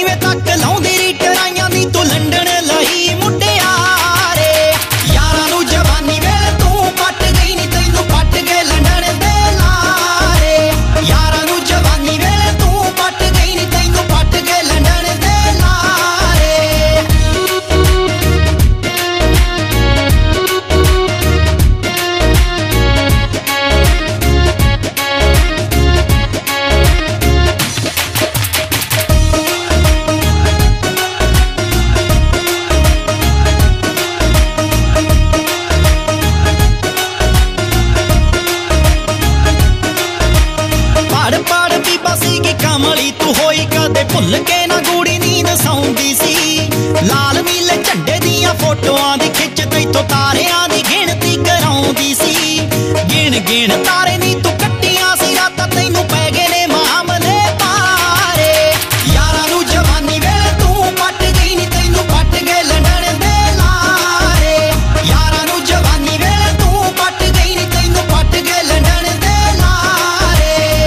ਵੇ ਤੱਕ ਲਾਉਂਦੀ ਰੀ ਟਰਾਈਆਂ ਦੀ ਤੂੰ ਲੰਡਨ ਲਈ ਮੁੰਡਿਆਰੇ ਯਾਰਾਂ ਨੂੰ ਜਵਾਨੀ ਵੇਲੇ ਤੂੰ ਪੱਟ ਗਈ ਨੀ ਤੈਨੂੰ ਪੱਟ ਕੇ ਲੰਡਨ ਦੇ ਲਾਰੇ ਯਾਰਾਂ ਨੂੰ ਜਵਾਨੀ ਵੇਲੇ ਤੂੰ ਪੱਟ ਗਈ ਨੀ ਤੈਨੂੰ ਪੱਟ ਕੇ ਲੰਡਨ ਦੇ ਲਾਰੇ ਪੜ ਬੀਬਾ ਸੀ ਕਿ ਕਮਲੀ ਤੂੰ ਹੋਈ ਕਦੇ ਭੁੱਲ ਕੇ ਨਾ ਗੂੜੀ ਨੀਂਦ ਸੌਂਦੀ ਸੀ ਲਾਲ ਨੀਲੇ ਝੰਡੇ ਦੀਆਂ ਫੋਟੋਆਂ ਦੀ ਖਿੱਚ ਤੈਥੋਂ ਤਾਰਿਆਂ ਦੀ ਗਿਣਤੀ ਕਰਾਉਂਦੀ ਸੀ ਗਿਣ ਗਿਣ ਤਾਰੇ ਨੀ ਤੂੰ ਕੱਟੀਆਂ ਸੀ ਰਾਤਾਂ ਤੈਨੂੰ ਪੈ ਗਏ ਨੇ ਮਾਮਲੇ ਪਾਰੇ ਯਾਰਾਂ ਨੂੰ ਜਵਾਨੀ ਵੇਲੇ ਤੂੰ ਪੱਟ ਗਈ ਨੀ ਤੈਨੂੰ ਪੱਟ ਕੇ ਲੰਡਨ ਦੇ ਲਾਰੇ ਯਾਰਾਂ ਨੂੰ ਜਵਾਨੀ ਵੇਲੇ ਤੂੰ ਪੱਟ ਗਈ ਨੀ ਤੈਨੂੰ ਪੱਟ ਕੇ ਲੰਡਨ ਦੇ ਲਾਰੇ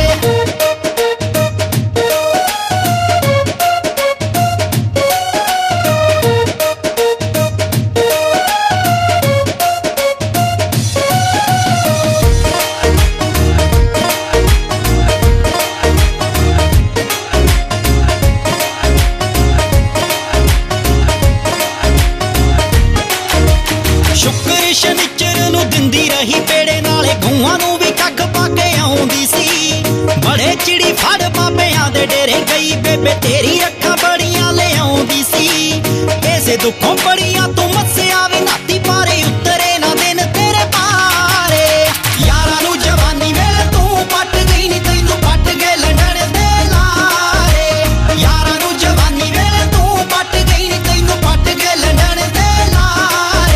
ਸ਼ੁਕਰ ਸ਼ਨੀਚਰ ਨੂੰ ਦਿੰਦੀ ਰਹੀ ਪੇੜੇ ਨਾਲੇ ਗਊਆਂ ਨੂੰ ਵੀ ਕੱਖ ਪਾ ਕੇ ਆਉਂਦੀ ਸੀ ਬੜੇ ਚਿੜੀ ਫੜ ਬਾਬਿਆਂ ਦੇ ਡੇਰੇ ਗਈ ਬੇਬੇ ਤੇਰੀ ਅੱਖਾਂ ਬੜੀਆਂ ਲਿਆਉਂਦੀ ਸੀ ਇਸੇ ਦੁੱਖੋਂ ਬੜੀਆਂ ਤੂੰ ਮੱਸਿਆ ਵੀ ਨਾਤੀ ਪਾਰੇ ਉਤਰੇ ਨਾ ਦਿਨ ਤੇਰੇ ਪਾਰੇ ਯਾਰਾਂ ਨੂੰ ਜਵਾਨੀ ਵੇਲੇ ਤੂੰ ਪੱਟ ਗਈ ਨੀ ਤੈਨੂੰ ਪੱਟ ਕੇ ਲੰਡਨ ਦੇ ਲਾਰੇ ਯਾਰਾਂ ਨੂੰ ਜਵਾਨੀ ਵੇਲੇ ਤੂੰ ਪੱਟ ਗਈ ਨੀ ਤੈਨੂੰ ਪੱਟ ਕੇ ਲੰਡਨ ਦੇ ਲਾਰੇ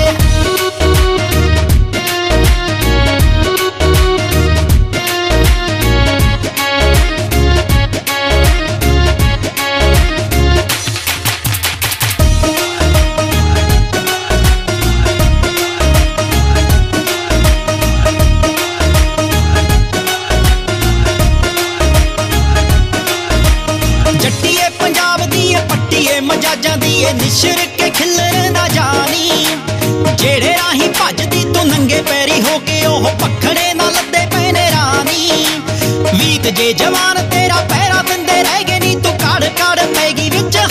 ਜੱਟੀਏ ਪੰਜਾਬ ਦੀ ਏ ਪੱਟੀਏ ਮਜਾਜਾਂ ਦੀ ਏ ਨਿਸ਼ਰ ਕੇ ਖਿਲਰ ਨਾ ਜਾਣੀ ਜਿਹੜੇ ਰਾਹੀਂ ਭੱਜਦੀ ਤੂੰ ਨੰਗੇ ਪੈਰੀ ਹੋ ਕੇ ਉਹ ਪੱਖੜੇ ਨਾਲ ਲੱਦੇ ਪਏ ਨੇ ਰਾਣੀ ਵੀਤ ਜੇ ਜਵਾਨ ਤੇਰਾ ਪਹਿਰਾ ਦਿੰਦੇ ਰਹਿ ਗਏ ਨੀ ਤੂੰ ਕੜ ਕੜ ਪੈਗੀ ਵਿੱਚ